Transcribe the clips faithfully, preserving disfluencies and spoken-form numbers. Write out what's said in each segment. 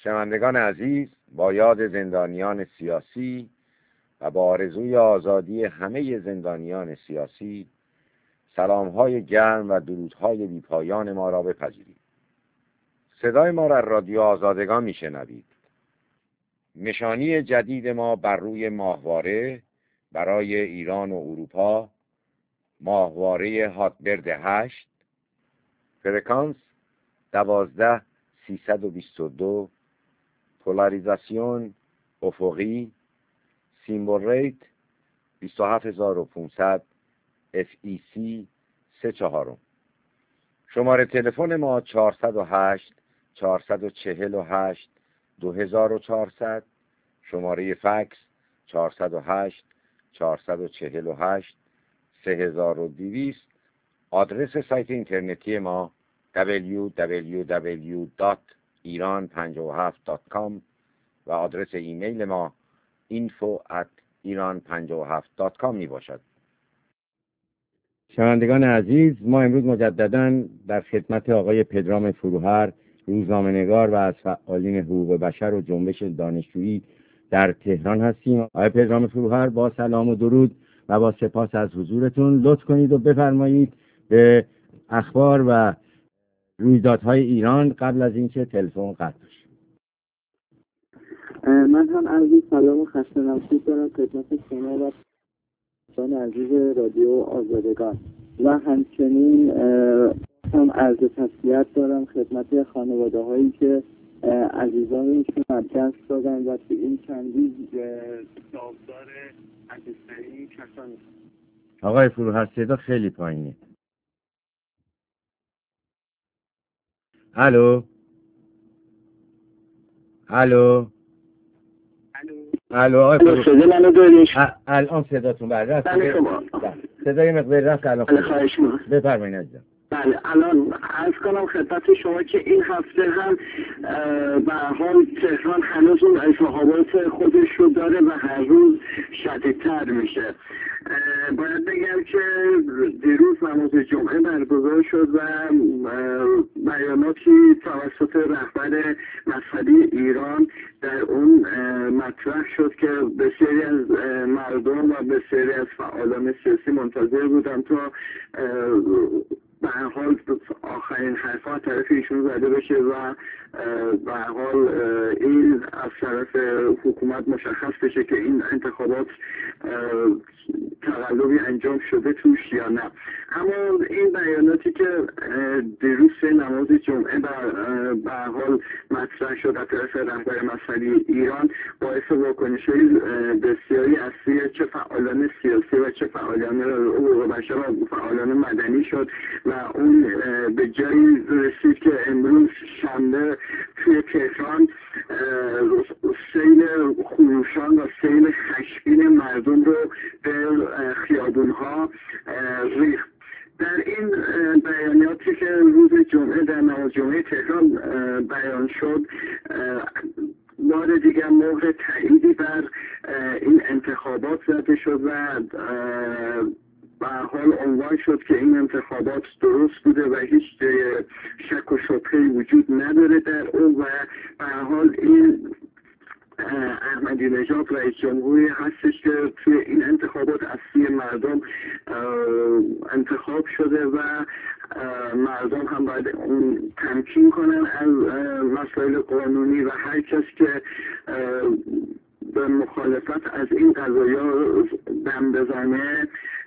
شنوندگان عزیز، با یاد زندانیان سیاسی و با آرزوی آزادی همه زندانیان سیاسی، سلام‌های گرم و درودهای بی‌پایان ما را بپذیرید. صدای ما را رادیو آزادگان میشنوید. نشانی جدید ما بر روی ماهواره برای ایران و اروپا، ماهواره هاتبرد هشت، فرکانس دوازده سیصد و بیست و دو، پولاریزاسیون افقی، سیمبل ریت بیست و هفت هزار و پانصد، اف ای سی سه چهارم. شماره تلفن ما چهارصد و هشت چهارصد و چهل و هشت دو هزار و چهارصد، شماره فکس چهارصد و هشت چهارصد و چهل و هشت سه هزار و دویست. آدرس سایت اینترنتی ما دبلیو دبلیو دبلیو دات ایران پنجاه و هفت دات کام و آدرس ایمیل ما اینفو ات ایران پنجاه و هفت دات کام می باشد. شنوندگان عزیز، ما امروز مجدداً در خدمت آقای پدرام فروهر، روزنامه‌نگار و از فعالین حقوق بشر و جنبش دانشجویی در تهران هستیم. آقای پدرام فروهر، با سلام و درود و با سپاس از حضورتون، لطف کنید و بفرمایید به اخبار و رویدادهای ایران قبل از اینکه تلفن قطع بشه. من هم عرض سلام و خسته نباشی دارم خدمت شما و دوستان عزیز رادیو آزادگان و همچنین هم عرض تسلیت دارم خدمت خانواده هایی که عزیزانشون از دست دادن و تو این چندی داغدار عزیزترین کسان. آقای فروهر، صدا خیلی پایینه. الو الو الو آقای فروهر، صدا منو دارید؟ الان صداتون بله رفت. بله شما صدای مقدار رفت الان. بله خواهش می‌کنم. بفرمایید عزیزم. بله الان عرض کنم خدمت شما که این هفته هم به حال تهران هنوز اون التهابات خودش رو داره و هر روز شدیدتر میشه. باید بگم که دیروز نماز جمعه برگزار شد و بیاناتی توسط رهبر مذهبی ایران در اون مطرح شد که بسیاری از مردم و بسیاری از فعالان سیاسی منتظر بودن تا به هر حال آخرین حرفا طرف ایشون زده بشه و به هر حال این از طرف حکومت مشخص بشه که این انتخابات تقلبی انجام شده توش یا نه. اما این بیاناتی که دیروز نماز جمعه به هر حال مطرح شد از طرف رهبر مذهبی ایران باعث واکنش‌های بسیاری از چه فعالان سیاسی و چه فعالان حقوق بشر و فعالان مدنی شد و اون به جایی رسید که امروز شنبه توی تهران سیل خروشان و سیل خشمگین مردم رو به خیابون‌ها ریخت. در این بیاناتی که روز جمعه در نماز جمعه تهران بیان شد، بار دیگر مهر تاییدی بر این انتخابات زده شد و به هر حال عنوان شد که این انتخابات درست بوده و هیچ شک و شبهه‌ای وجود نداره در اون و به هر حال این احمدی نژاد رئیس جمهوری هستش که توی این انتخابات اصلی مردم انتخاب شده و مردم هم باید اون تمکین کنن از مسائل قانونی و هر کس که به مخالفت از این قضایا دم بزنه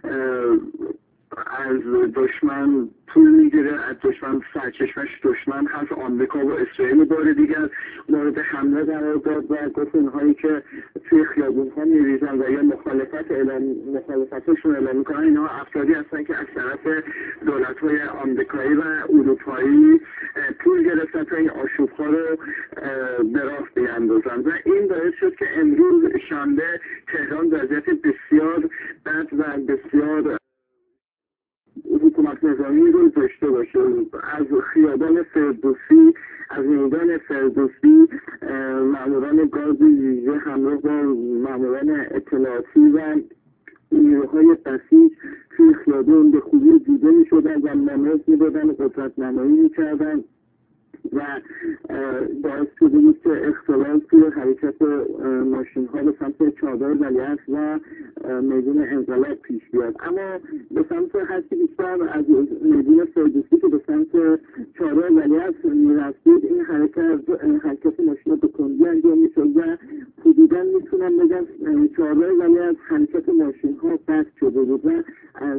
از دشمن پول میگیره، از دشمن سرچشمش دشمن هست. آمریکا و اسرائیل بار دیگر مورد حمله قرار داد و گفت اونهایی که توی خیابون ها میریزن و یا مخالفت اعلام مخالفتشون اعلام میکنن اینها افرادی هستن که از طرف دولت های آمریکایی و اروپایی پول گرفتن تا این آشوب ها رو به راه بیاندازن و این باعث شد که امروز شنبه تهران وضعیت بسیار بد و بسیار حکومت نظامی رو داشته باشه. از خیابان فردوسی، از میدان فردوسی ماموران گاز ویژه همراه با ماموران اطلاعاتی و نیروهای بسیج توی خیابان به خوبی دیده می شدن و نماز می دادن و قدرت نمایی می کردن و باعث شده بود که اختلال توی حرکت ماشین ها به سمت چادر ولیعصر و میدون انقلاب پیش بیاد. اما به سمت هرچی بیشتر از میدون فردوسی که به سمت چادر ولیعصر میرفتید این حرکت حرکت ماشین ها به کندی انجام میشد و حدودا میتونم بگم چادر ولیعصر حرکت ماشین ها قطع شده بود و از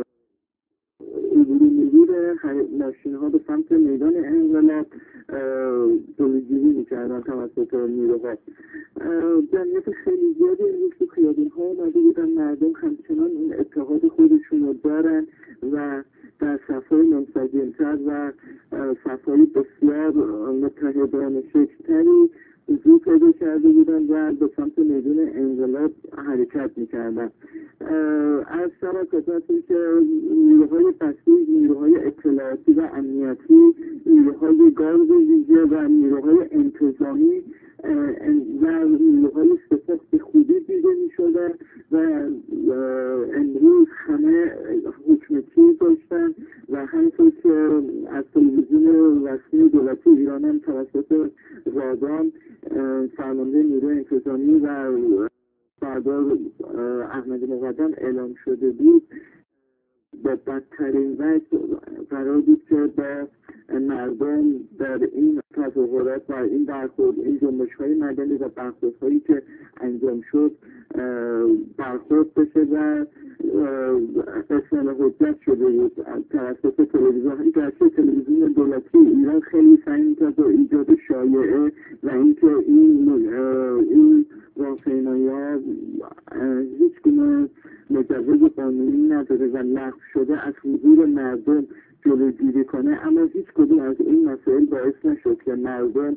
عبور مرور ماشین ها به سمت میدان انقلاب جلوگیری میکردن توسط نیروها. جمعیت خیلی زیادی امروز تو خیابون ها اومده بودن، مردم همچنان این اتحاد خودشون رو دارن و در صفهای منسجمتر و صفهای بسیار متحدانه شکل‌تری حضور پیدا کرده بودن و به سمت میدون انقلاب حرکت میکردن. از شما خدمتتون که نیروهای بسیج، نیروهای اطلاعاتی و امنیتی، نیروهای گارد ویژه و نیروهای انتظامی و نیروهای سپاه به خوبی دیده میشدن و امروز همه حکم تیر داشتن و همینطور که از تلویزیون رسمی دولتی ایران هم توسط رادان فرمانده نیروی انتظامی و سردار احمد مقدم اعلام شده بود، با بدترین وجه قرار بود که با مردم در این تظاهرات و این برخورد، این جنبش‌های مدنی و برخوردهایی که انجام شد برخورد بشه و اصلاح حجت شده بود توسط تلویزیون. گرچه تلویزیون دولتی ایران خیلی سعی می‌کرد با ایجاد شایعه و اینکه این این راهپیمایی‌ها هیچ گونه مجوز قانونی نداره و لغو شده از حضور مردم جلوگیری کنه، اما هیچ کدوم از این مسائل باعث نشد که مردم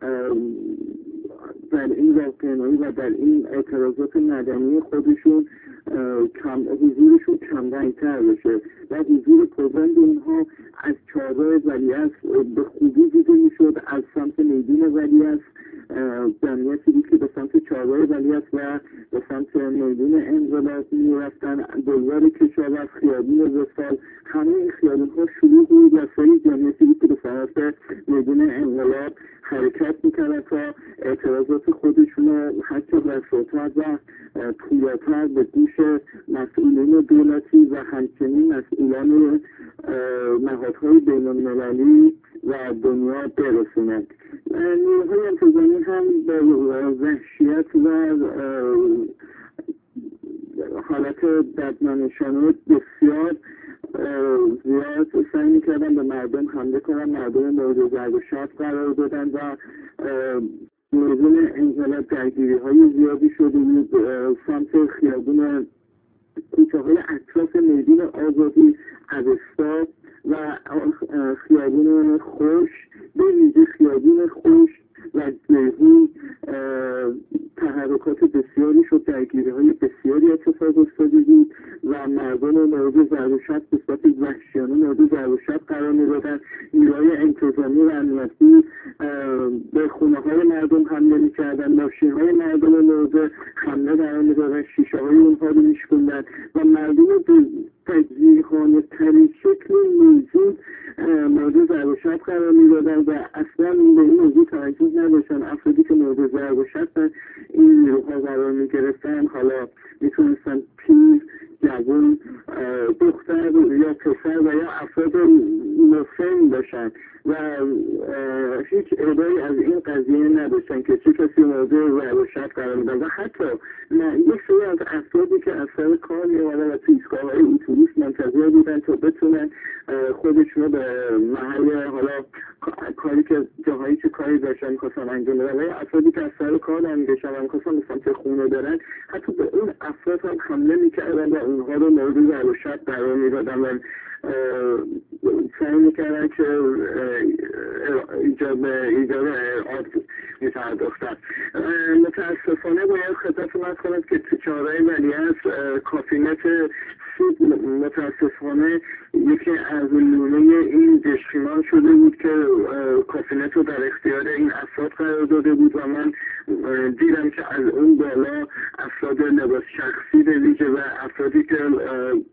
در این راهپیمایی و در این اعتراضات مدنی خودشون کم حضورشون کمرنگ‌تر بشه و حضور پررنگ اونها از چادر ولیعصر به خوبی دیده میشد. از سمت میدون ولیعصر جمعیتی بود که به سمت چادر ولیعصر و به سمت میدون انقلاب میرفتن، بلوار کشاورز، خیابون وصال، همه این خیابون‌ها شلوغ بود و سری جمعیتی بود که به سمت میدون انقلاب حرکت میکردن تا اعتراضات خودشون رو حتی رساتر و پویاتر به گوش مسئولین دولتی و همچنین مسئولان نهادهای بین‌المللی و دنیا برسونند. نیروهای انتظامی هم به وحشیت و حالت بدمنشانه بسیار زیاد سعی میکردن به مردم حمله کنن، مردم مورد ضرب و شتم قرار دادن و میدون انقلاب درگیری های زیادی شده بود. سمت خیابون کوچه های اطراف میدون آزادی، اوستا و خیابون خوش، به ویژه خیابون خوش و جیهون تحرکات بسیاری شد، درگیری های بسیاری اتفاق افتاده بود و مردم مورد ضرب و شتم به صورت وحشیانه مورد ضرب و شتم قرار می‌دادن. نیروهای انتظامی و امنیتی به خونه های مردم حمله می‌کردن، ماشین های مردم مورد حمله قرار می‌دادن، شیشه های اونها رو می‌شکوندن و مردم به تجزیه‌خانه ترین شکل موجود مورد ضرب و شتم قرار می‌دادن و اصلا به این موضوع توجه نداشتن. افرادی که مورد ضرب و شتم این نیروها قرار می‌گرفتن حالا میتونستن پیر، جوان، دختر یا پسر و یا افراد مسن باشن و هیچ ادعایی از این قضیه نداشتن که چه کسی مورد ضرب و شتم قرار میدن و حتی یک سری از افرادی که از سر کار می‌آمدن و تو ایستگاه‌های اتوبوس منتظر بودن تا بتونن خودشون رو به محل حالا کاری که جاهایی که کاری داشتن می‌خواستن انجام بدن و یا افرادی که از سر کار نمی‌گشتن و می‌خواستن به سمت خونه برن، حتی به اون افراد هم حمله می‌کردن و اونها رو مورد ضرب و شتم قرار می‌دادن و سعی می‌کردن که ایجاد ایجاد ارعاب می‌پرداختن. متاسفانه باید خدمتتون عرض کنم که تو چهارراه ولیعصر کافینت سود متاسفانه یکی از لونه این دشمنان شده بود که کافینت رو در اختیار این افراد قرار داده بود و من دیدم که از اون بالا افراد لباس شخصی به ویژه و افرادی که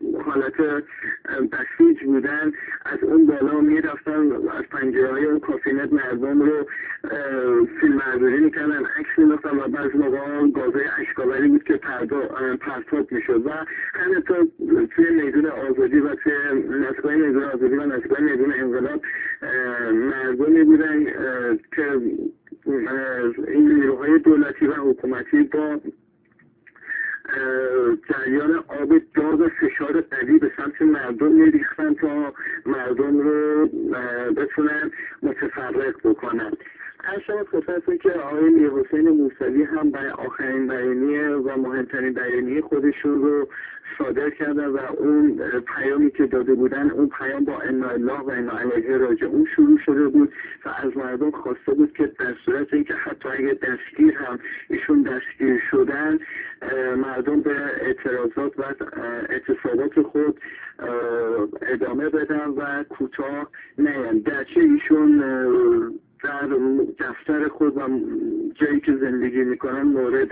حالت بسیج بودن از اون بالا می رفتن از پنجره های اون کافینت اینترنت مردم رو فیلم برداری میکردن، عکس می‌گرفتن و بعضی موقع گازهای اشکاوری بود که پرتاب میشد و همینطور توی میدون آزادی و توی نسبای میدون آزادی و نسبای میدون انقلاب مردمی بودن که این نیروهای دولتی و حکومتی با جریان آب داغ فشار قوی به سمت مردم میریختن تا مردم رو بتونن متفرق بکنن. هر شما خصوصی که آقای میرحسین موسوی هم برای آخرین بیانیه و مهمترین بیانیه خودشون رو صادر کردن و اون پیامی که داده بودن، اون پیام با انا الله و انا الیه راجعون شروع شده بود و از مردم خواسته بود که در صورت اینکه حتی اگه دستگیر هم ایشون دستگیر شدن، مردم به اعتراضات و اعتصابات خود ادامه بدن و کوتاه نیان، گرچه ایشون در دفتر خود و جایی که زندگی میکنن مورد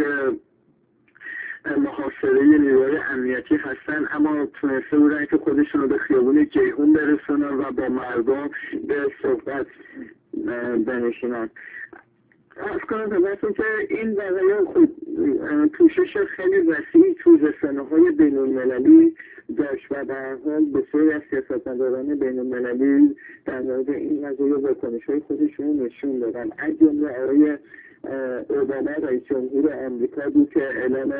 محاصره نیروهای امنیتی هستن، اما تونسته بودن که خودشون رو به خیابون جیهون برسونن و با مردم به صحبت بنشینن. از کنم خدمتتون که این واقعا خود پوشش خیلی وسیعی تو رسانه‌های بین‌المللی داشت و به هر حال بسیاری از سیاستمداران بین‌المللی در مورد این قضیه واکنش‌های خودشون نشون دادن. از جمله آقای اوباما رئیس جمهور آمریکا بود که اعلام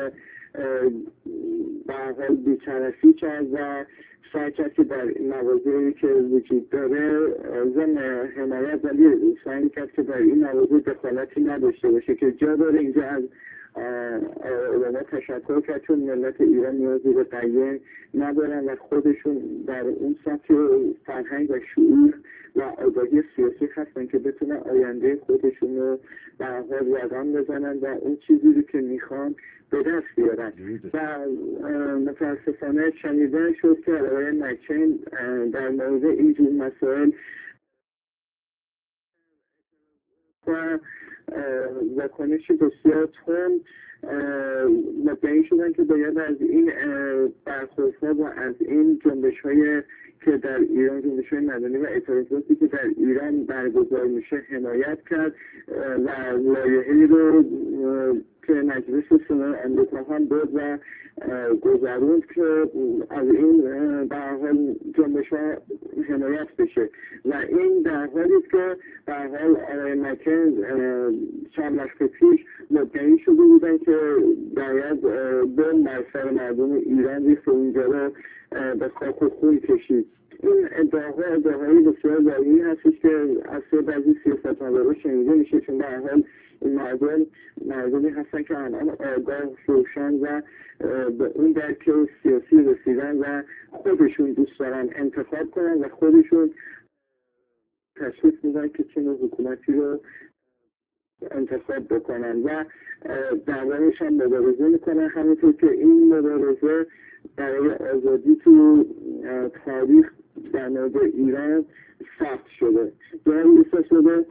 به هر حال بی‌طرفی کرد و سعی کرد که در مواضعی که وجود داره ضمن حمایت، ولی سعی کرد که در این مواضع دخالتی نداشته باشه که جا داره اینجا از اوباما تشکر کرد چون ملت ایران نیازی به قیم ندارن و خودشون در اون سطح فرهنگ و شعور و آگاهی سیاسی هستن که بتونن آینده خودشون رو به هر حال رقم بزنن و اون چیزی رو که میخوان به دست بیارن. و متاسفانه شنیده شد که آقای مکین در مورد اینجور مسائل و واکنش بسیار تند مدعی شدن که باید از این برخوردها و از این جنبش‌های که در ایران، جنبش‌های مدنی و اعتراضاتی که در ایران برگزار میشه حمایت کرد و لایحه‌ای رو که مجلس سنا آمریکا هم داد و گذروند که از این به هر حال جنبش‌ها حمایت بشه و این در حالی است که به هر حال آقای مکن چند وقت پیش مدعی شده بودن که باید بم بر سر مردم ایران ریخت و اینجا رو به خاک و خون کشید. این ادعاها ادعاهای بسیار واقعی هستش که از سوی بعضی سیاستمدارا شنیده میشه، چون به هر حال این مردم مردمی هستن که الان آگاه، روشن و به اون درک سیاسی رسیدن و خودشون دوست دارن انتخاب کنن و خودشون تشخیص میدن که چه نوع حکومتی رو انتخاب بکنن و دربارش هم مبارزه میکنن، همینطور که این مبارزه برای آزادی تو تاریخ در مورد ایران سخت شده. جان لیسا شده؟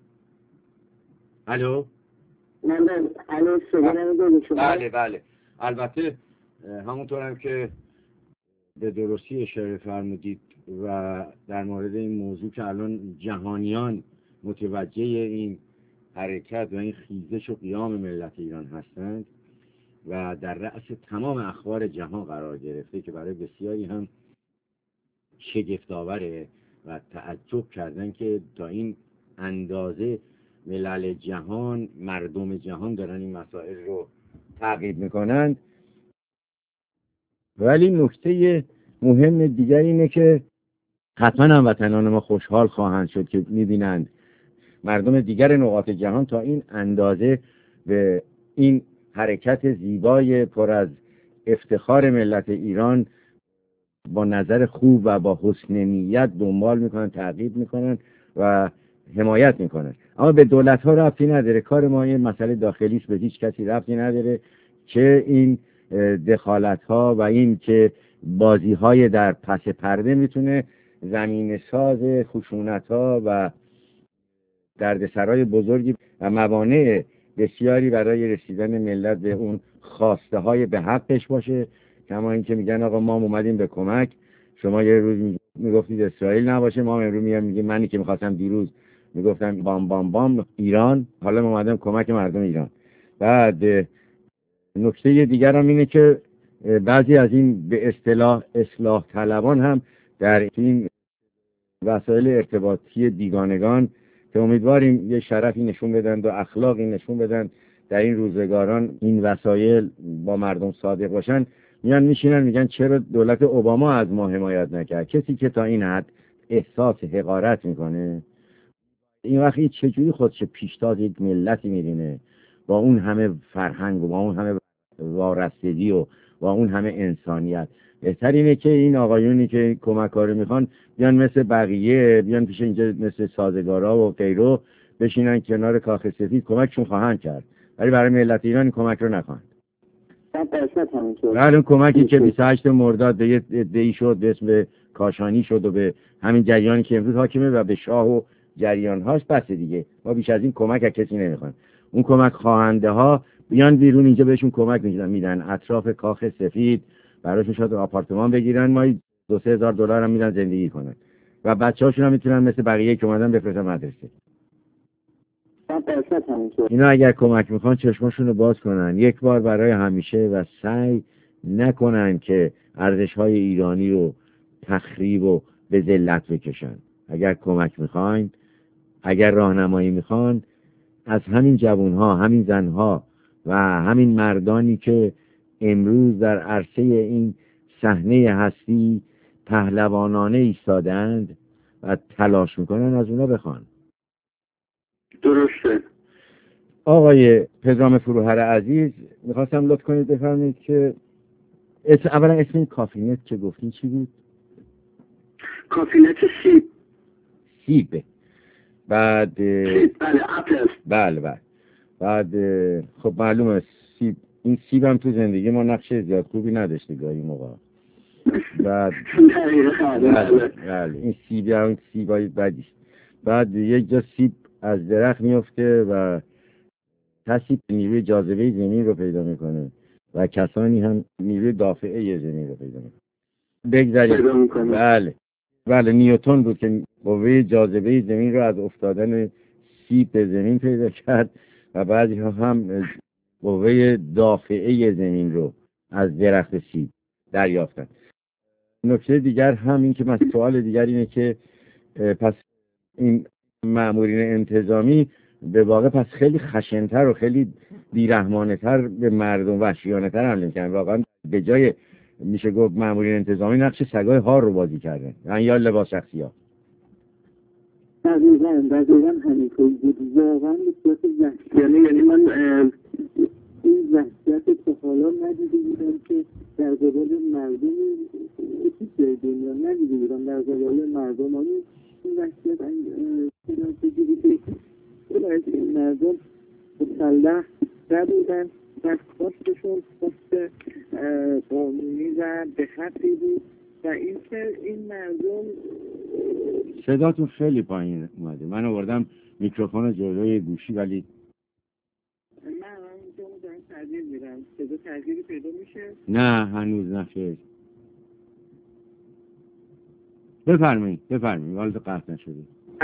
الو؟ من در الو صدا من داده شما؟ بله بله، البته همونطور هم که به درستی اشاره فرمودید و در مورد این موضوع که الان جهانیان متوجه این حرکت و این خیزش و قیام ملت ایران هستند و در رأس تمام اخبار جهان قرار گرفته که برای بسیاری هم شگفت‌آوره و تعجب کردن که تا این اندازه ملل جهان، مردم جهان دارن این مسائل رو تعقیب میکنند. ولی نکته مهم دیگر اینه که حتما هموطنان ما خوشحال خواهند شد که میبینند مردم دیگر نقاط جهان تا این اندازه به این حرکت زیبای پر از افتخار ملت ایران با نظر خوب و با حسن نیت دنبال میکنن، تعقیب میکنن و حمایت میکنن. اما به دولت ها ربطی نداره، کار ما این مسئله داخلی است، به هیچ کسی ربطی نداره که این دخالت ها و این که بازی های در پس پرده میتونه زمین ساز خشونت ها و دردسرای بزرگی و موانع بسیاری برای رسیدن ملت به اون خواسته های به حقش باشه. کما این که میگن آقا ما اومدیم به کمک، شما یه روز میگفتید اسرائیل نباشه، ما امروز میگم میگیم منی که میخواستم دیروز میگفتن بام بام بام ایران، حالا اومدم کمک مردم ایران. بعد نکته دیگر هم اینه که بعضی از این به اصطلاح اصلاح طلبان هم در این وسایل ارتباطی بیگانگان که امیدواریم یه شرفی نشون بدن و اخلاقی نشون بدن در این روزگاران این وسایل با مردم صادق باشن، میان میشینن میگن چرا دولت اوباما از ما حمایت نکرد؟ کسی که تا این حد احساس حقارت میکنه این وقتی چجوری خودش پیشتاز یک ملتی میبینه با اون همه فرهنگ و با اون همه وارستگی و با اون همه انسانیت؟ بهتر اینه که این آقایونی که کمک‌کاری میخوان بیان مثل بقیه، بیان پیش اینجا مثل سازگارا و غیره بشینن کنار کاخ سفید، کمکشون خواهند کرد، ولی برای ملت ایران کمک رو نخواهند. ولی اون کمکی که بیست و هشت مرداد به یه عده‌ای شد به اسم کاشانی شد و به همین جریانی که امروز حاکمه و به شاه و جریان‌هاش، بس دیگه ما بیش از این کمک از کسی نمیخوایم. اون کمک خواهنده ها بیان بیرون اینجا بهشون کمک میدن میدن اطراف کاخ سفید براشون شاید آپارتمان بگیرن، ما دو سه هزار دلار هم میدن زندگی کنن و بچه‌هاشون هم میتونن مثل بقیه که اومدن بفرستن مدرسه. اینا اگر کمک میخوان چشماشون رو باز کنن یک بار برای همیشه و سعی نکنن که ارزش‌های ایرانی رو تخریب و به ذلت بکشن. اگر کمک میخواین، اگر راهنمایی میخوان، از همین جوانها، همین زنها و همین مردانی که امروز در عرصه این صحنه هستی پهلوانانه ایستادند و تلاش میکنن، از اونا بخوان. درسته. آقای پدرام فروهر عزیز، میخواستم لطف کنید بفرمایید که اولا اسم این کافینت که گفتین چی بود؟ کافینت سیب. سیب. بعد سیب، بله، اپل. بله بله. بعد خب معلومه سیب، این سیب هم تو زندگی ما نقش زیاد خوبی نداشته گاهی موقع. بعد بله بله این سیب هم سیبای بدیست. بعد یک جا سیب از درخت میفته و کسی نیروی جاذبه زمین رو پیدا میکنه و کسانی هم نیروی دافعه زمین رو پیدا میکنه. بگذاریم. بله بله نیوتن بود که قوه جاذبه زمین رو از افتادن سیب به زمین پیدا کرد و بعضی ها هم قوه دافعه زمین رو از درخت سیب دریافتن. نکته دیگر هم این که من سوال دیگر اینه که پس این مامورین انتظامی به واقع پس خیلی خشن‌تر و خیلی بی‌رحمانه‌تر به مردم وحشیانه‌تر حمله می‌کنن. واقعا به جای میشه گفت مامورین انتظامی نقش سگای هار رو بازی کردن یا لباس شخصی‌ها. دقیقاً دقیقاً همینطور بود. واقعا بسیار وحشیانه. یعنی من این وحشیت تا حالا ندیده بودم که در قبال مردم توی دنیا ندیده بودم در قبال مردم. این وحشیت این بگیری که این مردم مسلح نبودن و خواستشون خواست قانونی و به حقی بود و این که این مردم. صداتون خیلی پایین اومده. من آوردم میکروفون جلوی گوشی ولی من اینجا دارم تغییر میدم. صدا تغییری پیدا میشه؟ نه هنوز نخیر. بفرمایید بفرمایید ولی قطع نشده.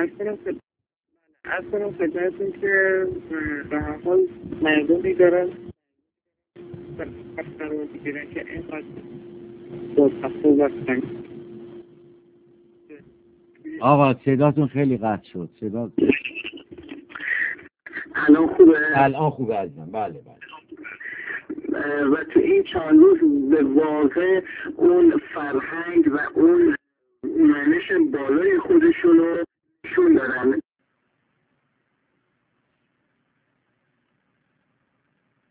اصلا خدمتون که به هر حال مردمی دارن قرار بگیرن که اینقدر با تفاوت هستن. آقا صداتون خیلی قطع شد. صدا الان خوبه؟ الان خوبه عزیزم. بله بله. و تو این چند روز به واقع اون فرهنگ و اون منش بالای خودشونو شون